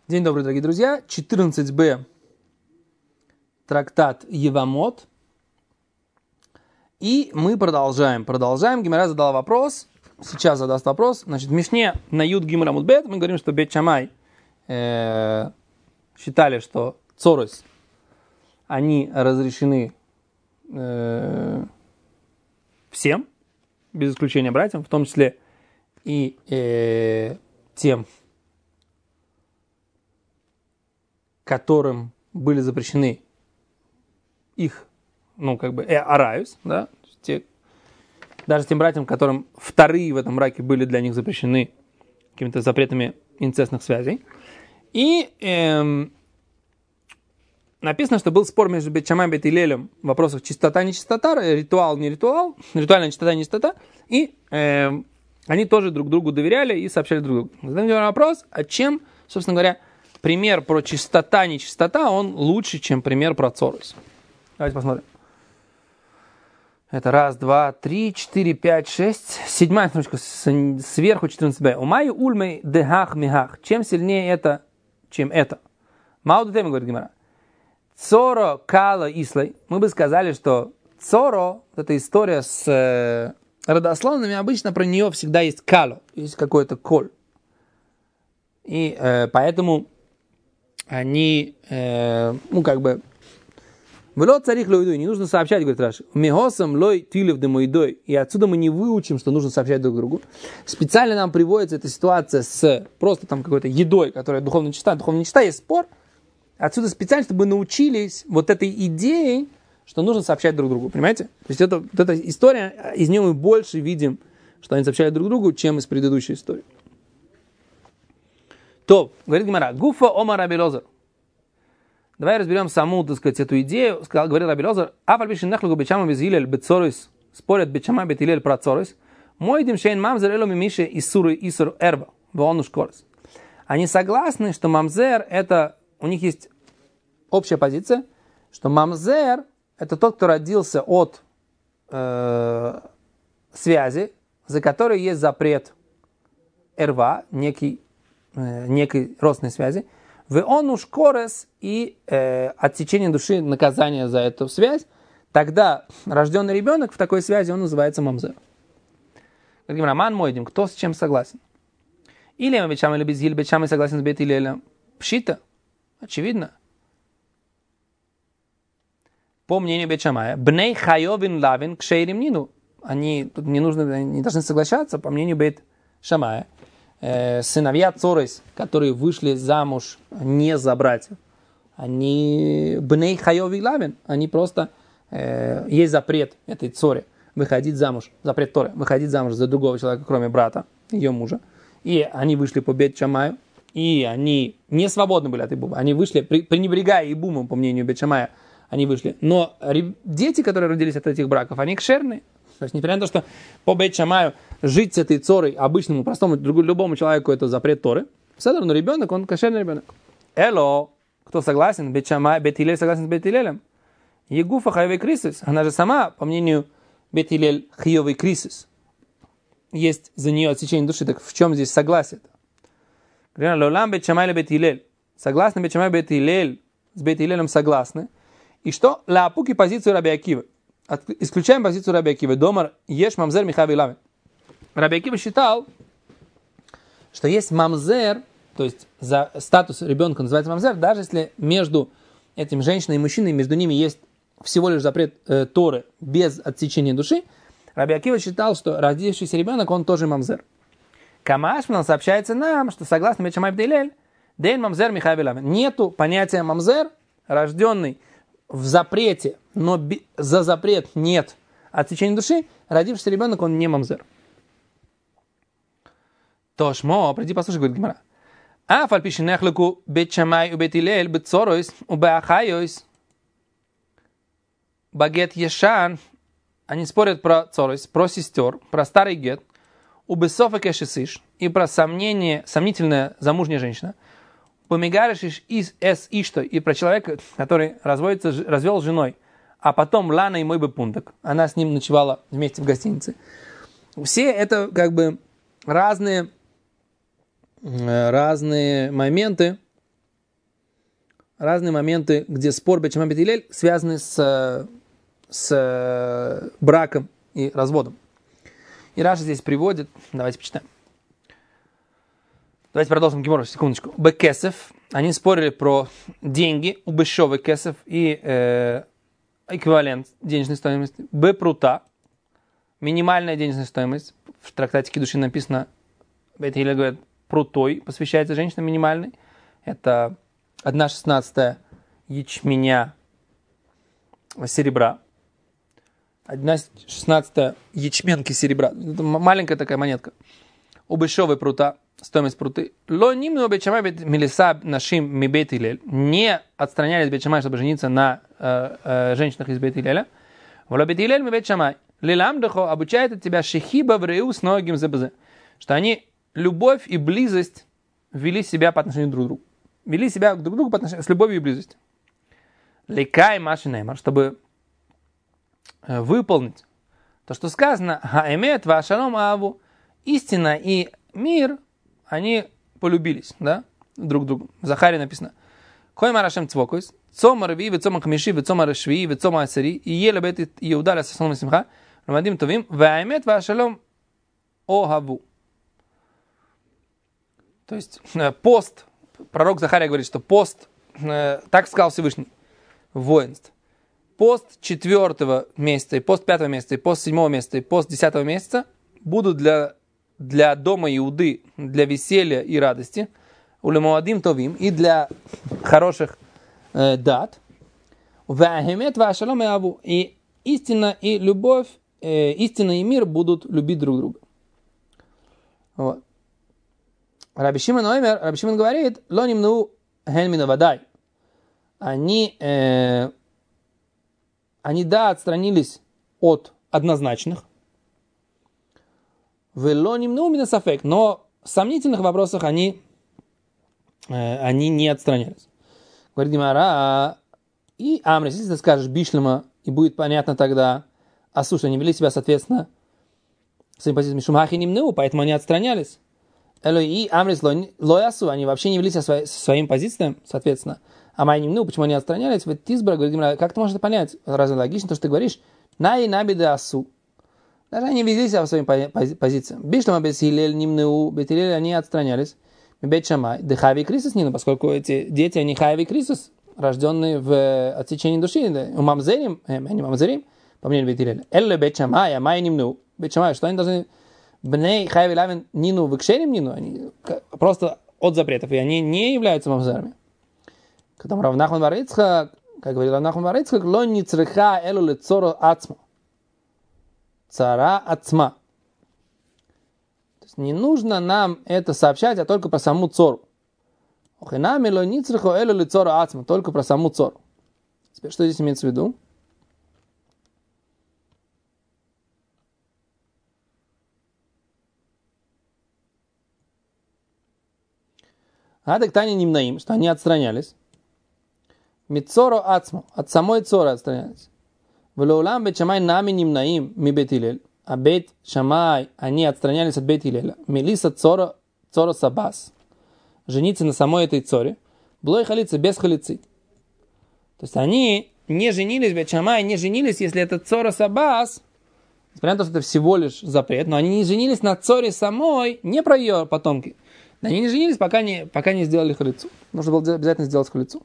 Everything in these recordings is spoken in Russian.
День добрый, дорогие друзья. 14б. Трактат Евамот. И мы продолжаем. Гемара задала вопрос. Сейчас задаст вопрос. Значит, в Мишне на Юд Гимель Амуд Бет мы говорим, что Бет Шамай считали, что цорос, они разрешены всем, без исключения братьям, в том числе и тем, которым были запрещены их, араюс, да, даже тем братьям, которым вторые в этом браке были для них запрещены какими-то запретами инцестных связей. И написано, что был спор между Бет Шамай и Бет Илелем в вопросах чистота, нечистота, ритуал, не ритуал, ритуальная чистота, нечистота, и они тоже друг другу доверяли и сообщали друг другу. Задаем вопрос, а чем, собственно говоря, пример про чистота, нечистота, он лучше, чем пример про цорос. Давайте посмотрим. Это 1, 2, 3, 4, 5, 6. 7 строчка сверху 14б. Умаю ульмей дехах михах. Чем сильнее это, чем это? Мауду тема, говорит Гемара. Цоро кала ислай. Мы бы сказали, что цоро, эта история с родословными, обычно про нее всегда есть кало, есть какой-то коль. И поэтому они, Вело царих лойдой, не нужно сообщать, говорит Раши. Мегосам лой тилев демойдой. И отсюда мы не выучим, что нужно сообщать друг другу. Специально нам приводится эта ситуация с просто там какой-то едой, которая духовно чиста. Духовно чиста, есть спор. Отсюда специально, чтобы научились вот этой идее, что нужно сообщать друг другу. Понимаете? То есть это, вот эта история, из нее мы больше видим, что они сообщают друг другу, чем из предыдущей истории. То, говорит Гемара, гуфа омар Раби Элиэзер. Давай разберем саму, так сказать, эту идею. Говорит Раби Элиэзер, афальбишин нехлугу Бет Шамай без Илель бет цорос, спорят Бет Шамай бет Илель про цорос, мой дим шейн мамзер эло мимише иссуры иссур эрба, вон ушкорос. Они согласны, что мамзер это, у них есть общая позиция, что мамзер это тот, кто родился от связи, за которой есть запрет эрва, некой родственной связи, в он уж корес и отсечение души, наказание за эту связь, тогда рожденный ребенок в такой связи, он называется мамзер. Говорим, Роман Мойдим, кто с чем согласен? Или Бет Шамай или без Иль, Бет Шамай согласен с Бет Илелем. Пшита, очевидно. По мнению Бет Шамая, бней хайовин лавин кшейрим нину. Они тут не должны соглашаться, по мнению Бет Шамая. Сыновья цорос, которые вышли замуж не за братьев, они бней хайови лавин, они просто есть запрет этой цоре выходить замуж, запрет Торы, выходить замуж за другого человека, кроме брата, ее мужа. И они вышли по Бет Шамаю, и они не свободны были от Ибума. Они вышли, пренебрегая Ибумом, по мнению Бет Шамая, они вышли. Но дети, которые родились от этих браков, они кшерные. То есть, несмотря на то, что по Бет Шамаю жить с этой цорой обычному, простому, любому человеку это запрет Торы, все равно ребенок, он кошерный ребенок. Эло, кто согласен? Бет Шамай, Бет Илель согласен с Бет Илелем. Егуфа хайовый крисис. Она же сама, по мнению Бет Илель, хайовый крисис. Есть за нее отсечение души. Так в чем здесь согласие? Лолам Бет Шамай или Бет Илель. Согласны Бет Шамай, Бет Илель. С Бет Илелем согласны. И что? Лаапуки позицию Раби Акивы. Исключаем позицию Раби Акивы. Домар еш мамзер михави лавин. Раби Акива считал, что есть мамзер, то есть за статус ребенка называется мамзер, даже если между этим женщиной и мужчиной, между ними есть всего лишь запрет Торы без отсечения души. Раби Акива считал, что родившийся ребенок, он тоже мамзер. Камашман сообщается нам, что согласно Бет Шамай бет Илель, дейн мамзер михави лавин. Нету понятия мамзер, рожденный в запрете, но за запрет нет отсечения души, родившийся ребенок, он не мамзер. Тошмо, приди послушай, говорит Гемара. Афальпиши нехлуку Бет Шамай у Бет Илель бет цорос у беахайос багет ешан. Они спорят про цорос, про сестер, про старый гет, у бесофа кешесиш и про сомнительная замужняя женщина. Помигаришь из эс ишто и про человека, который развел с женой, а потом лана и мой бы пунток. Она с ним ночевала вместе в гостинице. Все это разные моменты, разные моменты, где спор Бейт Шамай Бейт Гилель связаны с браком и разводом. И Раши здесь приводит, давайте почитаем. Давайте продолжим Гемору, секундочку. Бекесев, они спорили про деньги, у Бешовы кесев и эквивалент денежной стоимости. Бепрута, минимальная денежная стоимость. В трактате Кидушин написано, Бейт Гилель говорит, прутой посвящается женщинам минимальной. Это 1/16 ячменя серебра. 1/16 ячменки серебра. Это маленькая такая монетка. У Бешовой прута, стоимость пруты. Ло нимну Бейт Шамай бейт милиса нашим ми Бейт Гилель. Не отстранялись Бейт Шамай, чтобы жениться на женщинах из Бейт Гилеля. Вло Бейт Гилель ми Бейт Шамай. Лиламдахо обучает от тебя шехиба в реу с ногим забазе. Что они любовь и близость вели себя по отношению друг к другу. Вели себя друг к другу по отношению с любовью и близостью. Лекай маши неймар, чтобы выполнить то, что сказано, хаэмет вашалом аву, истина и мир, они полюбились, да, друг другу. В Захаре написано, кой марашем цвокойс, цома рви, вецома хамиши, вецома рашви, вецома асари, и ела бет Иуда ля сасоном симха, рамадим товим, ваэмет вашалом огаву. То есть пост, пророк Захария говорит, что пост, так сказал Всевышний, воинств. Пост 4 месяца, и пост 5 месяца, и пост 7 месяца, и пост 10 месяца будут для дома Иуды, для веселья и радости, улемуадим товим, и для хороших дат. Ваахемет вашалом аву, и истина и любовь, истина и мир будут любить друг друга. Вот. Раби Шимон говорит, ло нимну хен мин авадай. Они отстранились от однозначных. Вело нимну мин асафек, но в сомнительных вопросах они не отстранялись. Говорит Гемара, и Амрис, если ты скажешь бишлема, и будет понятно тогда, слушай, они вели себя соответственно своим позициям шумахи нимну, поэтому они отстранялись. И Амрис лоясу, они вообще не вели себя своим позициям, соответственно. А май нимну, почему они отстранялись? Вот Тизбра говорит Гемара, как ты можешь это понять? Разве логично то, что ты говоришь? Най набиды асу. Даже они вели себя своим позициям. Бишлема без Хилель нимну, Бейт Гилель, они отстранялись. Бейт Шамай, дыхави крисус нину, поскольку эти дети, они хави крисус, рожденные в отсечении души, у мамзерим, они мамзерим, по мнению Бейт Гилеля. Элле Бейт Шамай, а май нимну. Бейт Шамай, что они должны бней хави лавин нину выкшерим нину, они просто от запретов, и они не являются мамзерами. Когда Рав Нахман бар Ицхак, как говорил Рав Нахман бар Ицхак, ло не цреха элу лецоро ацма. Цара ацма. То есть не нужно нам это сообщать, а только про саму цору. Охинами ло не црехо элу лецоро ацма, только про саму цору. Теперь что здесь имеется в виду? Адек Тани нимнаим, что они отстранялись. Мицоро ацму, от самой цоры отстранялись. Влоулам Бейт Шамай нами нимнаим ми Бейт Гилель, а Бейт Шамай, они отстранялись от Бейт Гилеля. Мелиса цоро сабас. Жениться на самой этой цоре. Блой халицы, без халицы. То есть они не женились, Бейт Шамай не женились, если это цора сабас, несмотря на то, что это всего лишь запрет, но они не женились на цоре самой, не про ее потомки. Они не женились, пока не сделали халицу. Нужно было обязательно сделать халицу.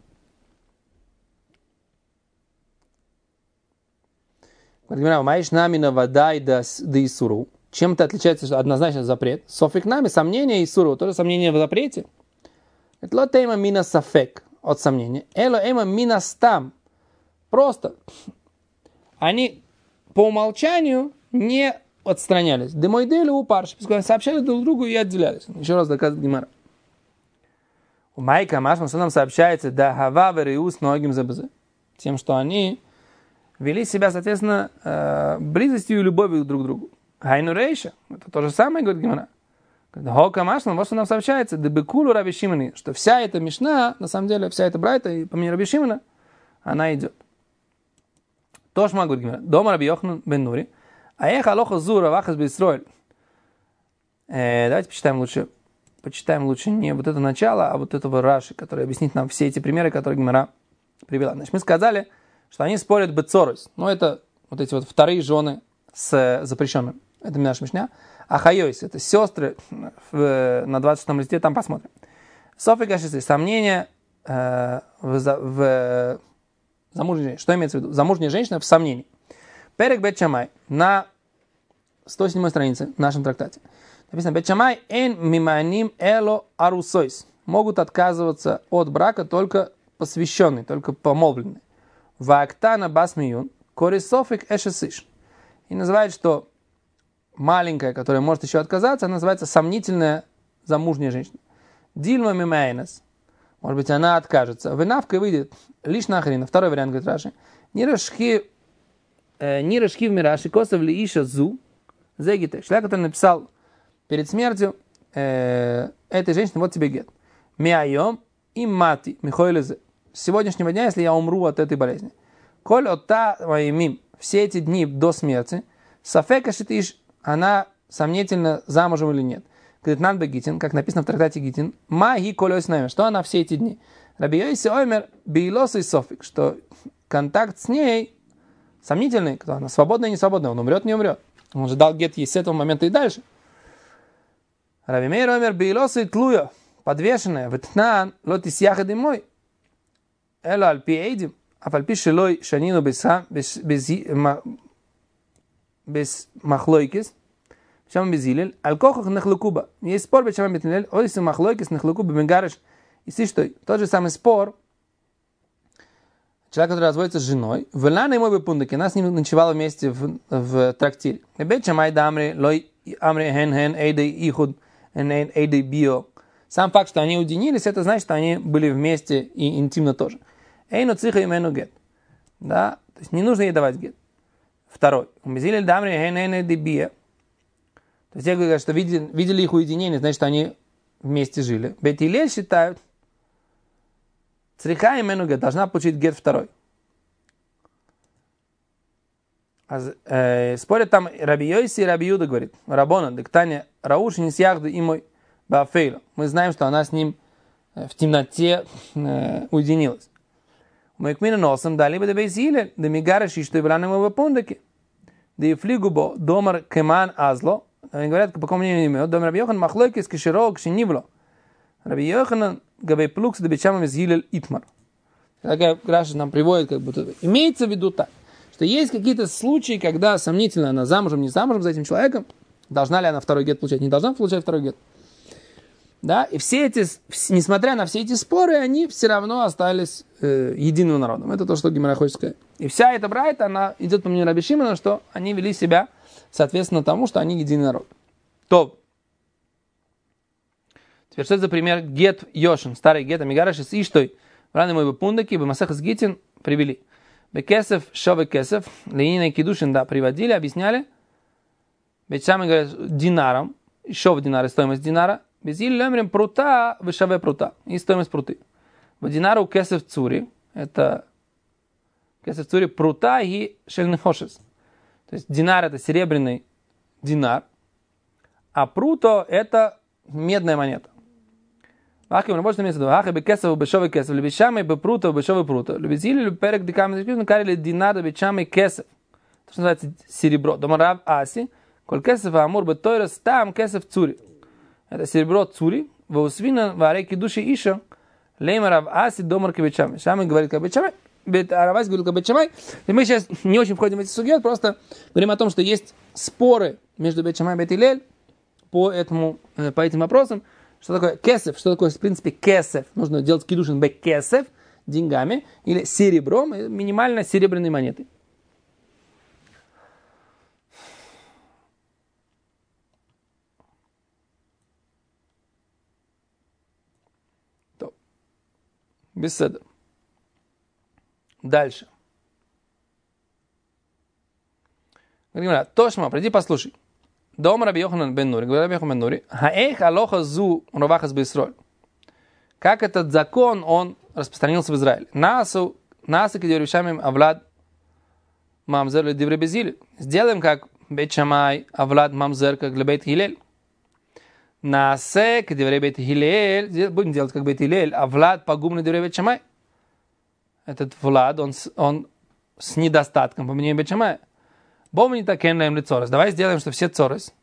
Маиш нами на вода и да исуру. Чем это отличается однозначно запрет? Софик нами, сомнение и исуру, тоже сомнение в запрете. Это ло тейма мина сафек от сомнения. Эло эйма мина стам. Просто. Они по умолчанию не отстранялись. Демойдели у парши. Сообщали друг другу и отделялись. Еще раз доказывает Гемара. У Майка Машма нам сообщается, да хава вериус многим забызе. Тем, что они вели себя, соответственно, близостью и любовью друг к другу. Хайну рейша. Это то же самое, говорит Гемара. Хока Машма, вот что нам сообщается, дебекулу Раби Шимони, что вся эта мишна, на самом деле, вся эта брайта, и по мнению Раби Шимона, она идет. Тошма, говорит Гемара. Дома Раби Йоханан бен Нури. А эх алоха зура вахас бисроэль. Давайте почитаем лучше почитаем лучше не вот это начало, а вот этого Раши, который объяснит нам все эти примеры, которые Гемара привела. Значит, мы сказали, что они спорят бецорос. Но это вот эти вот вторые жены с запрещенным. Это наша Мишня. А хайойс, это сестры на 26-м листе, там посмотрим. Софи Гашисы, сомнения в замужней женщине. Что имеется в виду? Замужняя женщина в сомнении. Перек Бет Шамай на 107 странице в нашем трактате. Написано, Бет Шамай эн миманим эло арусойс. Могут отказываться от брака только посвященные, только помолвленные. Ваактана басмиюн корисофик эшесиш. И называют, что маленькая, которая может еще отказаться, она называется сомнительная замужняя женщина. Дильма мимайнес. Может быть, она откажется. Вынавка выйдет лишь на хрена. Второй вариант, говорит Раши. Нирашхи в мираши косов ли иша зу. Зегите. Человек, который написал перед смертью этой женщине, вот тебе гет. Миайом и мати михойлезе. С сегодняшнего дня, если я умру от этой болезни. Коль отта моимим. Все эти дни до смерти. Сафека шитиш. Она сомнительно замужем или нет. Говорит, Нанбе Гитин, как написано в трактате Гитин, маги колёс нами, что она все эти дни. Раби Йоси оймер биилос и софик, что контакт с ней сомнительный, кто она свободная и не свободная, он умрет, не умрет. Он же дал гет ей с этого момента и дальше. Раби Мейр оймер биилос и тлуя, подвешенная, ветнан, лотис яхады мой, эло альпи эйдим, а фальпи шелой шанину без махлойкис, Шам Безилель, алкохах нахлукуба. Есть спор бет Шам Безилель, ойсы махлойкис нахлукуба бенгарыш. И сиштой, тот же самый спор, человек, который разводится с женой, вэлана ему бепундаки, она с ним ночевала вместе в трактире. Бет Шамай да амри, лой амри хен эйдей ихуд, эйдей био. Сам факт, что они уединились, это значит, что они были вместе и интимно тоже. Эйну циха и мену гет. Да, то есть не нужно ей давать гет. Второй. Безилель да амри хен эйдей био. То есть, я говорю, что видели их уединение, значит, что они вместе жили. Бет Илель считают, цриха и менугет должна получить гет второй. Спорят там Раби Йоси и Раби Юда, говорит, Рабона, дектане Рауш не сяхды и мой бафейло. Мы знаем, что она с ним в темноте уединилась. Мы к мину носом дали бы до Бейзиле, да мигараши, что и браны мы в пундаке. Да и флигубо домар кеман азло. Они говорят, по какому мнению имеют, дом Раби Йохан махлойкис киширок шинивло. Раби Йохан габей плукс да бечамам из Гилель Итмар. Такая Раша нам приводит, как будто имеется в виду так, что есть какие-то случаи, когда сомнительно она замужем, не замужем за этим человеком, должна ли она второй гет получать, не должна получать второй гет. Да, и все эти, несмотря на все эти споры, они все равно остались единым народом. Это то, что Гемара хочет сказать. И вся эта брайта, она идет по мнению Раби Шимона, что они вели себя соответственно тому, что они единый народ. То. Теперь что это за пример? Гет Йошин, старый гет, амигараши с Иштой, раны мой бепундаки, бемасахас гитин привели. Бекесев, шове кесев, ленина и кидушин, да, приводили, объясняли. Ведь сами говорят динаром, шов динара, стоимость динара. Без или лемрем прута, вышаве прута, и стоимость пруты. В динару кесев цури, это кесев цури прута и шельнехошес. То есть динар это серебряный динар, а пруто это медная монета. Ахим рабочий имеется в виду, ахи бекесов бешовый кесов, лебешамый бепруто бешовый пруто, лебезили перек декамы, карили динар бечамый кесов. То, что называется серебро. Дома рав аси, коль кесов амур бетойрос там кесов цури. Это серебро цури, в усвина в ареке души иша, лейма рав аси домар кабечамый. Шамы говорит кабечамый. Аравайс говорил Бет-Шамай. И мы сейчас не очень входим в эти сугьет, просто говорим о том, что есть споры между Бет-Шамай и Бет-Илель по этим вопросам. Что такое кесев? Что такое, в принципе, кесев? Нужно делать кидушин бе-кесев деньгами или серебром, минимально серебряной монетой. Беседа. Дальше. Говорит, Тошма, приди послушай. Дом Раби Йоханан бен Нури, говорит Раби Йоханан бен Нури, хаэйх алоха зу ровахас бейсроль. Как этот закон, он распространился в Израиле. Насу кедерушамим авлад мамзер ли дивре безили. Сделаем как Бет Шамай авлад мамзер, как для Бет Хилель. Наасе, кедеврей бейт Хилель, будем делать как бейт Хилель, а Влад погубный деврей бейт Шамай. Этот Влад, он с недостатком, по мнению бейт Шамай. Бомни так кеннаем ли цорос. Давай сделаем, что все цорос.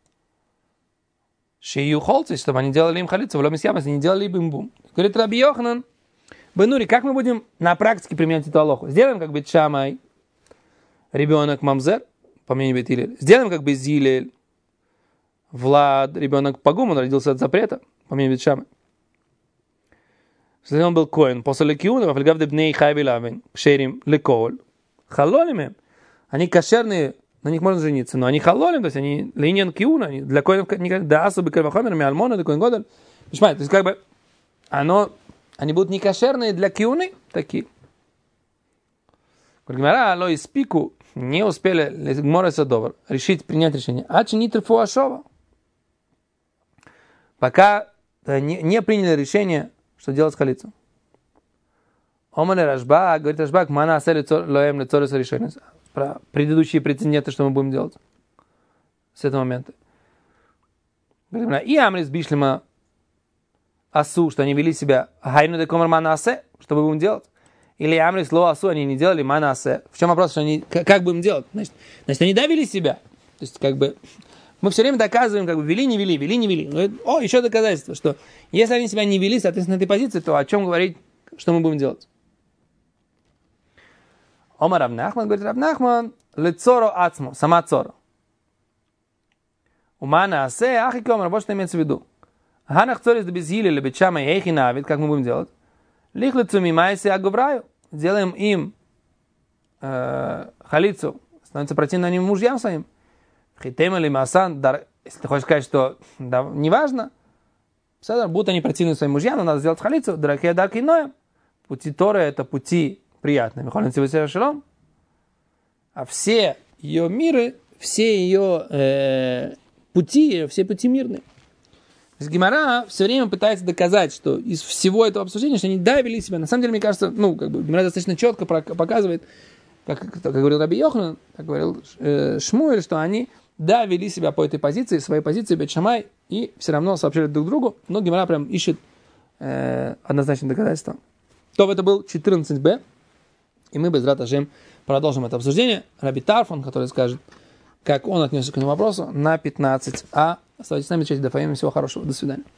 Шию холцы, чтобы они делали им халицу, влом если не делали им бум. Говорит Раби Йоханан, Бенури, как мы будем на практике применять эту алоху? Сделаем как бейт Шамай, ребенок мамзер, по мнению бейт Хилель. Сделаем как бейт Зилель. Влад, ребенок погум, он родился от запрета, по мнению бейт Шамай. Если он был коэн, после лекиуна, во флегав дебней хайби лавин, кшерим лекол, халолимем. Они кошерные, на них можно жениться, но они халолим, то есть они линьян киуна, они для коинов да особо кальвахомерами альмона, да коин годаль. То есть как бы они будут не кошерные для киуны, такие. Гмара ло испику, не успели Гмора Садовар решить, принять решение. Ачи нитр фуашова. Пока не приняли решение, что делать с халицей. Омане Рашбак, говорит Рашбак, мана асели лоем лицорис решение. Про предыдущие прецеденты, что мы будем делать с этого момента. И Амрис Бишлема Асу, что они вели себя хайну де комар мана асе, что мы будем делать. Или Амрис Ло Асу, они не делали мана асе. В чем вопрос, что они, как будем делать? Значит, они довели себя. То есть, как бы, мы все время доказываем, как бы, вели, не вели, вели, не вели. О, еще доказательство, что если они себя не вели, соответственно, на этой позиции, то о чем говорить, что мы будем делать? Омар Рав Нахман, говорит Рав Нахман, лецоро ацмо, сама цора. Умана асе, ахи комар, вот что имеется в виду. Ханах цорис да безгили, лебет шама и эхи навид, как мы будем делать? Лих лицу мимайсе аговраю, делаем им халицу, становится противно они мужьям своим. Хитем или масан, если ты хочешь сказать, что да, неважно, будут они противны своим мужьям, но надо сделать халицу, драхе дарки ноем. Пути Торы это пути приятные. А все ее миры, все ее пути, все пути мирные. Гемара все время пытается доказать, что из всего этого обсуждения, что они да, вели себя. На самом деле, мне кажется, Гемара достаточно четко показывает, как говорил Раби Йоханан, как говорил Шмуэль, что они да, вели себя по этой позиции, своей позиции бейт Шамай, и все равно сообщили друг другу, но Гемара прям ищет однозначное доказательство. То это был 14b, и мы без рат Ашем продолжим это обсуждение. Раби Тарфон, который скажет, как он отнесся к этому вопросу, на 15а. Оставайтесь с нами, честь Дафаим, всего хорошего, до свидания.